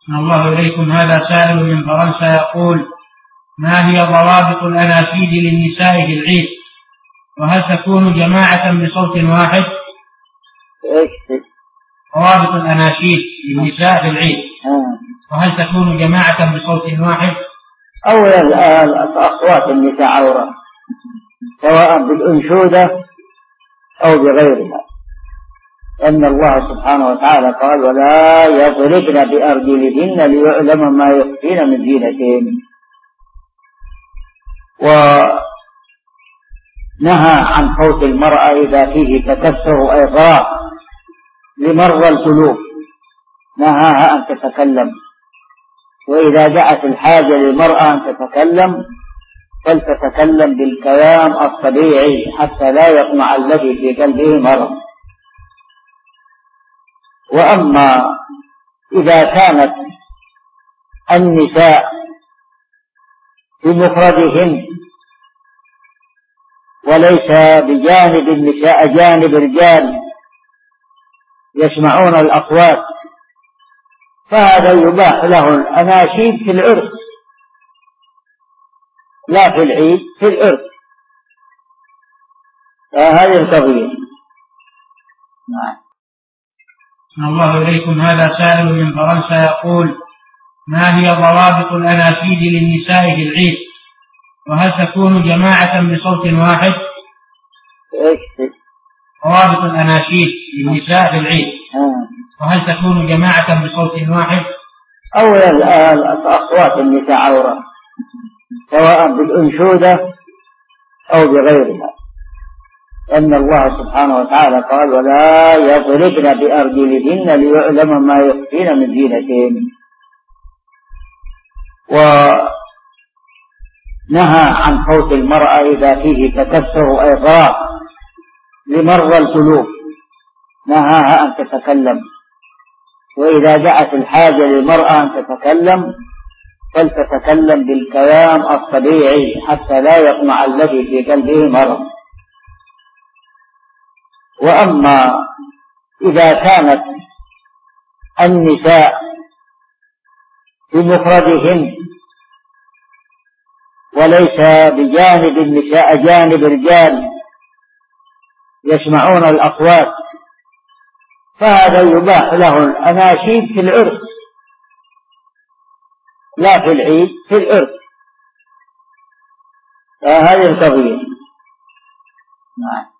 الله إليكم. هذا سائل من فرنسا يقول: ما هي ضوابط الأناشيد للنساء في العيد؟ وهل تكون جماعة بصوت واحد؟ ضوابط الأناشيد للنساء في العيد، وهل تكون جماعة بصوت واحد؟ أولا أصوات النساء عورة، سواء بالأنشودة أو بغيرها، أن الله سبحانه وتعالى قال: ولا يضربن بأرجلهن ليعلم ما يخفين من زينتهن. ونهى عن صوت المرأة إذا فيه تكسر إغراء لمرضى القلوب، نهاها أن تتكلم، وإذا جاءت الحاجة للمرأة أن تتكلم فلتتكلم بالكلام الطبيعي حتى لا يطمع الذي في قلبه مرض. وأما إذا كانت النساء بمفردهن وليس بجانب النساء جانب رجال يسمعون الأصوات، فهذا يباح له الأناشيد في العرس، لا في العيد، في العرس. هذه القضية. نعم. الله إليكم. هذا سائل من فرنسا يقول: ما هي ضوابط الأناشيد للنساء في العيد؟ وهل تكون جماعة بصوت واحد؟ ضوابط الأناشيد للنساء في العيد، وهل تكون جماعة بصوت واحد؟ أولا أصوات النساء عورة، سواء بالأنشودة أو بغيرها، أن الله سبحانه وتعالى قال: ولا يضربن بأرجلهن ليعلم ما يخفين من زينتهن. ونهى عن صوت المرأة إذا فيه تكسر إغراء لمرضى القلوب، نهاها أن تتكلم، وإذا جاءت الحاجة للمرأة أن تتكلم فلتتكلم بالكلام الطبيعي حتى لا يطمع الذي في قلبه مرض. وأما إذا كانت النساء بمفردهن وليس بجانب النساء جانب رجال يسمعون الأصوات، فهذا يباح له الأناشيد في العرس، لا في العيد، في العرس. هذه القضية. نعم.